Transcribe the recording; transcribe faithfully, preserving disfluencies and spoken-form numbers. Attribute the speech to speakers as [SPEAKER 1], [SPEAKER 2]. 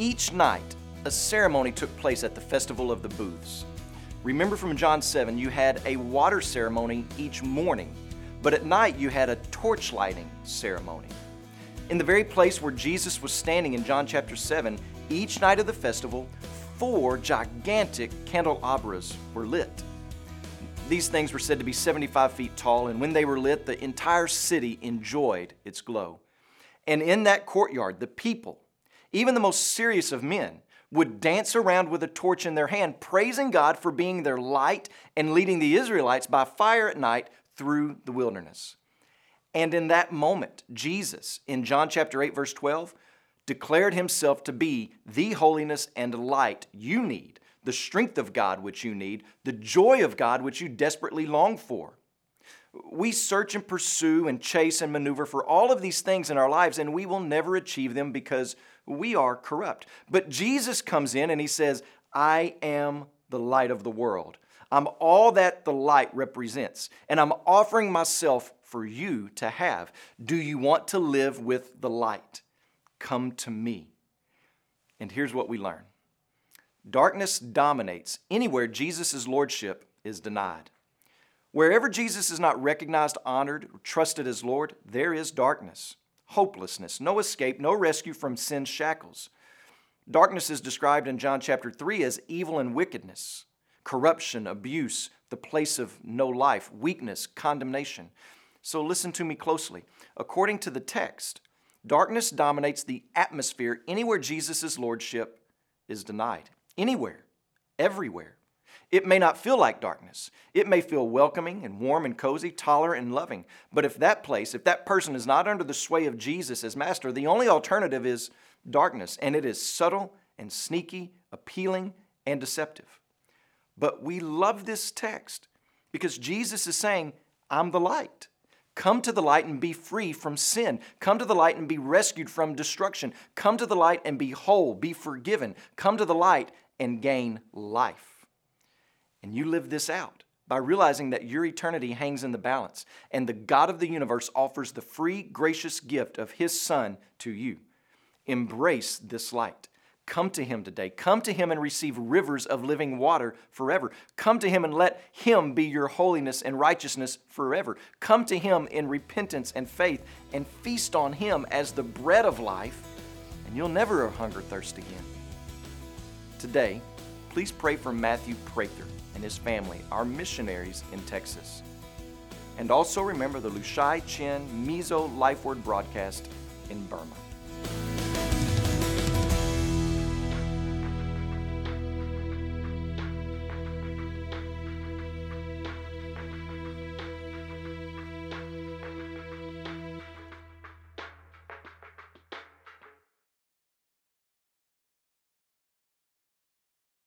[SPEAKER 1] Each night, a ceremony took place at the Festival of the Booths. Remember from John seven, you had a water ceremony each morning, but at night you had a torch lighting ceremony. In the very place where Jesus was standing in John chapter seven, each night of the festival, four gigantic candelabras were lit. These things were said to be seventy-five feet tall, and when they were lit, the entire city enjoyed its glow. And in that courtyard, the people, even the most serious of men, would dance around with a torch in their hand, praising God for being their light and leading the Israelites by fire at night through the wilderness. And in that moment, Jesus, in John chapter eight, verse twelve, declared himself to be the holiness and light you need, the strength of God which you need, the joy of God which you desperately long for. We search and pursue and chase and maneuver for all of these things in our lives, and we will never achieve them because we are corrupt. But Jesus comes in and he says, I am the light of the world. I'm all that the light represents, and I'm offering myself for you to have. Do you want to live with the light? Come to me. And here's what we learn. Darkness dominates anywhere Jesus' lordship is denied. Wherever Jesus is not recognized, honored, or trusted as Lord, there is darkness, hopelessness, no escape, no rescue from sin's shackles. Darkness is described in John chapter three as evil and wickedness, corruption, abuse, the place of no life, weakness, condemnation. So listen to me closely. According to the text, darkness dominates the atmosphere anywhere Jesus' lordship is denied. Anywhere, everywhere. It may not feel like darkness. It may feel welcoming and warm and cozy, tolerant and loving. But if that place, if that person is not under the sway of Jesus as master, the only alternative is darkness. And it is subtle and sneaky, appealing and deceptive. But we love this text because Jesus is saying, I'm the light. Come to the light and be free from sin. Come to the light and be rescued from destruction. Come to the light and be whole, be forgiven. Come to the light and gain life. And you live this out by realizing that your eternity hangs in the balance, and the God of the universe offers the free, gracious gift of His Son to you. Embrace this light. Come to Him today. Come to Him and receive rivers of living water forever. Come to Him and let Him be your holiness and righteousness forever. Come to Him in repentance and faith and feast on Him as the bread of life, and you'll never hunger thirst again. Today, please pray for Matthew Prather and his family, our missionaries in Texas. And also remember the Lushai Chen Mizo Life Word broadcast in Burma.